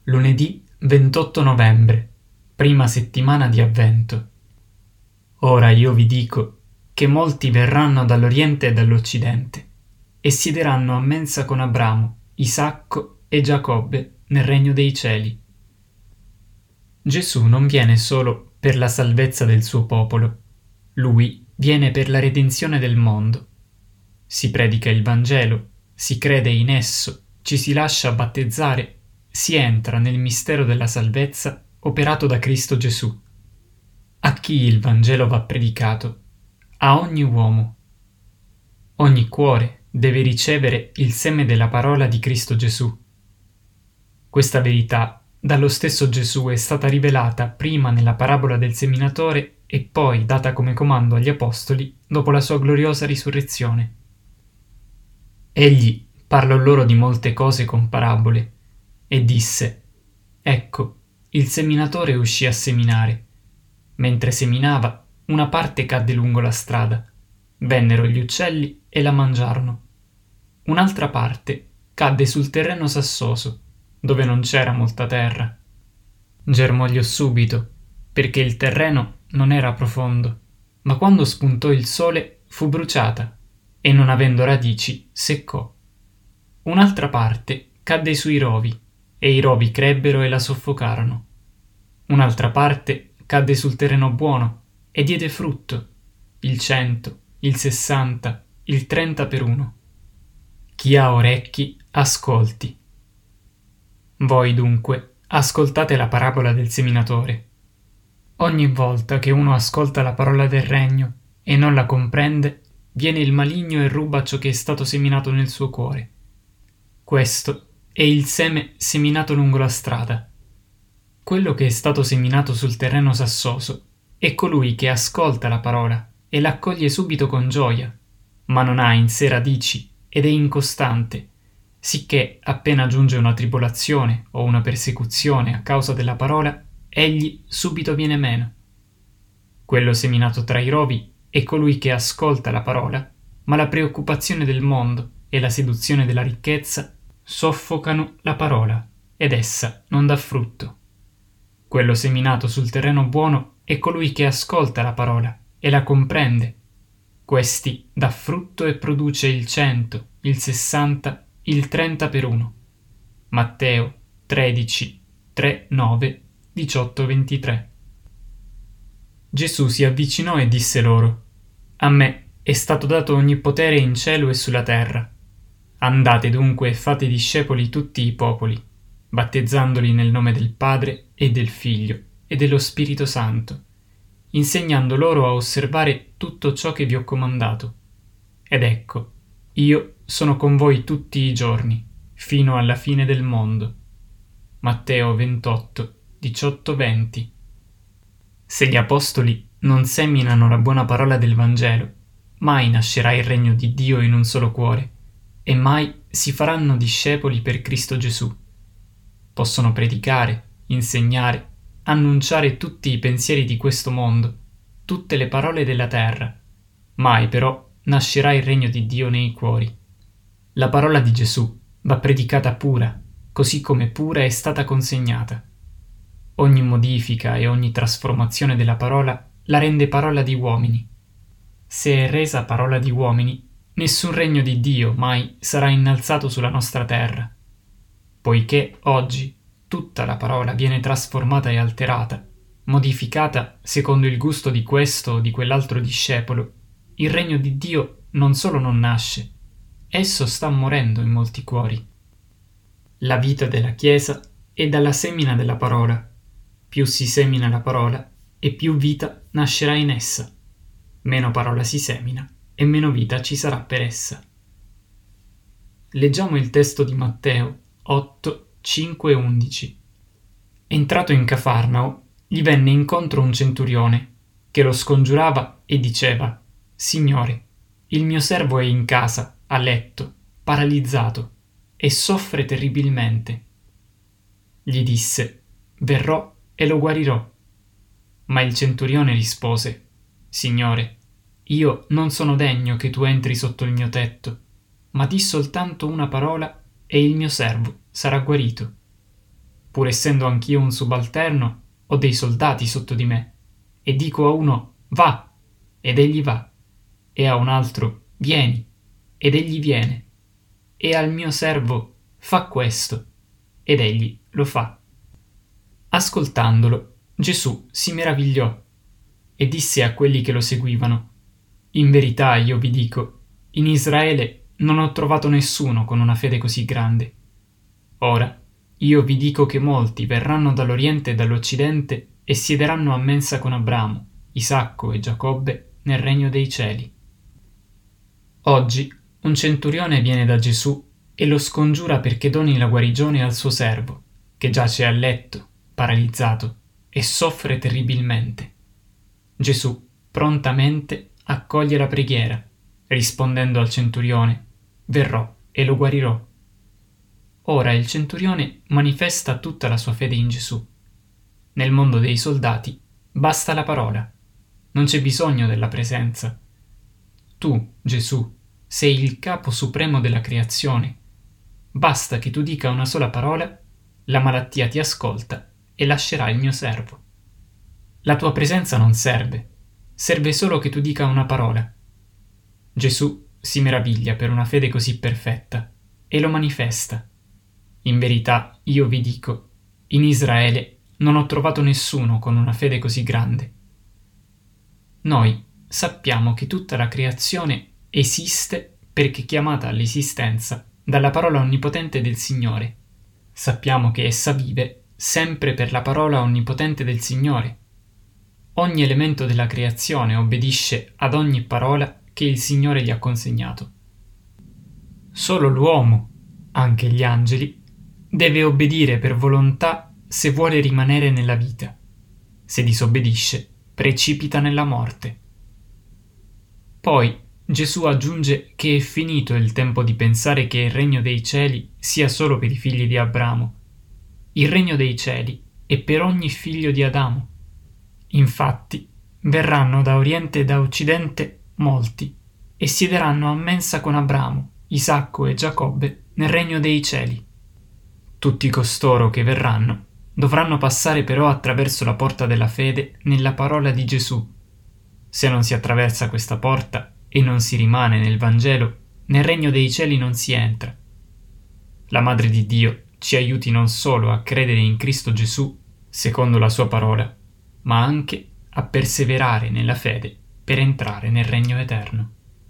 Lunedì 28 novembre, prima settimana di Avvento. Ora io vi dico che molti verranno dall'Oriente e dall'Occidente e siederanno a mensa con Abramo, Isacco e Giacobbe nel regno dei cieli. Gesù non viene solo per la salvezza del suo popolo, lui viene per la redenzione del mondo. Si predica il Vangelo, si crede in esso, ci si lascia battezzare, si entra nel mistero della salvezza operato da Cristo Gesù. A chi il Vangelo va predicato? A ogni uomo. Ogni cuore deve ricevere il seme della parola di Cristo Gesù. Questa verità dallo stesso Gesù è stata rivelata prima nella parabola del seminatore e poi data come comando agli apostoli dopo la sua gloriosa risurrezione. Egli parlò loro di molte cose con parabole e disse: Ecco, il seminatore uscì a seminare. Mentre seminava, una parte cadde lungo la strada. Vennero gli uccelli e la mangiarono. Un'altra parte cadde sul terreno sassoso, dove non c'era molta terra. Germogliò subito, perché il terreno non era profondo, ma quando spuntò il sole fu bruciata e, non avendo radici, seccò. Un'altra parte cadde sui rovi, e i rovi crebbero e la soffocarono. Un'altra parte cadde sul terreno buono e diede frutto, il 100, il 60, il 30 per uno. Chi ha orecchi, ascolti. Voi dunque ascoltate la parabola del seminatore. Ogni volta che uno ascolta la parola del regno e non la comprende, viene il maligno e ruba ciò che è stato seminato nel suo cuore. Questo è il seme seminato lungo la strada. Quello che è stato seminato sul terreno sassoso è colui che ascolta la parola e l'accoglie subito con gioia, ma non ha in sé radici ed è incostante, sicché appena giunge una tribolazione o una persecuzione a causa della parola, egli subito viene meno. Quello seminato tra i rovi è colui che ascolta la parola, ma la preoccupazione del mondo e la seduzione della ricchezza soffocano la parola ed essa non dà frutto. Quello seminato sul terreno buono è colui che ascolta la parola e la comprende. Questi dà frutto e produce il 100, il 60, il 30 per uno. Matteo 13, 3, 9, 18, 23. Gesù si avvicinò e disse loro: A me è stato dato ogni potere in cielo e sulla terra. Andate dunque e fate discepoli tutti i popoli, battezzandoli nel nome del Padre e del Figlio e dello Spirito Santo, insegnando loro a osservare tutto ciò che vi ho comandato. Ed ecco, io sono con voi tutti i giorni, fino alla fine del mondo. Matteo 28, 18, 20. Se gli apostoli non seminano la buona parola del Vangelo, mai nascerà il regno di Dio in un solo cuore, e mai si faranno discepoli per Cristo Gesù. Possono predicare, insegnare, annunciare tutti i pensieri di questo mondo, tutte le parole della terra. Mai però nascerà il regno di Dio nei cuori. La parola di Gesù va predicata pura, così come pura è stata consegnata. Ogni modifica e ogni trasformazione della parola la rende parola di uomini. Se è resa parola di uomini, nessun regno di Dio mai sarà innalzato sulla nostra terra. Poiché oggi tutta la parola viene trasformata e alterata, modificata secondo il gusto di questo o di quell'altro discepolo, il regno di Dio non solo non nasce, esso sta morendo in molti cuori. La vita della Chiesa è dalla semina della parola. Più si semina la parola e più vita nascerà in essa. Meno parola si semina e meno vita ci sarà per essa. Leggiamo il testo di Matteo 8, 5 e 11. Entrato in Cafarnao, gli venne incontro un centurione, che lo scongiurava e diceva: Signore, il mio servo è in casa, a letto, paralizzato, e soffre terribilmente. Gli disse: Verrò e lo guarirò. Ma il centurione rispose: Signore, io non sono degno che tu entri sotto il mio tetto, ma di soltanto una parola e il mio servo sarà guarito. pur essendo anch'io un subalterno, ho dei soldati sotto di me, e dico a uno va, ed egli va, e a un altro vieni, ed egli viene, e al mio servo fa questo, ed egli lo fa. Ascoltandolo, Gesù si meravigliò e disse a quelli che lo seguivano: in verità io vi dico, in Israele non ho trovato nessuno con una fede così grande. Ora io vi dico che molti verranno dall'Oriente e dall'Occidente e siederanno a mensa con Abramo, Isacco e Giacobbe nel regno dei cieli. Oggi un centurione viene da Gesù e lo scongiura perché doni la guarigione al suo servo, che giace a letto, paralizzato, e soffre terribilmente. Gesù prontamente accoglie la preghiera, rispondendo al centurione: verrò e lo guarirò. Ora il centurione manifesta tutta la sua fede in Gesù. Nel mondo dei soldati basta la parola, non c'è bisogno della presenza. Tu, Gesù, sei il capo supremo della creazione. Basta che tu dica una sola parola, la malattia ti ascolta e lascerà il mio servo. La tua presenza non serve, serve solo che tu dica una parola. Gesù si meraviglia per una fede così perfetta e lo manifesta. In verità, io vi dico, in Israele non ho trovato nessuno con una fede così grande. Noi sappiamo che tutta la creazione esiste perché chiamata all'esistenza dalla parola onnipotente del Signore. Sappiamo che essa vive sempre per la parola onnipotente del Signore. Ogni elemento della creazione obbedisce ad ogni parola che il Signore gli ha consegnato. Solo l'uomo, anche gli angeli, deve obbedire per volontà se vuole rimanere nella vita. Se disobbedisce, precipita nella morte. Poi Gesù aggiunge che è finito il tempo di pensare che il regno dei cieli sia solo per i figli di Abramo. Il regno dei cieli è per ogni figlio di Adamo. Infatti, verranno da Oriente e da Occidente molti e siederanno a mensa con Abramo, Isacco e Giacobbe nel regno dei cieli. Tutti costoro che verranno dovranno passare però attraverso la porta della fede nella parola di Gesù. Se non si attraversa questa porta e non si rimane nel Vangelo, nel regno dei cieli non si entra. La Madre di Dio ci aiuti non solo a credere in Cristo Gesù, secondo la sua parola, ma anche a perseverare nella fede per entrare nel regno eterno.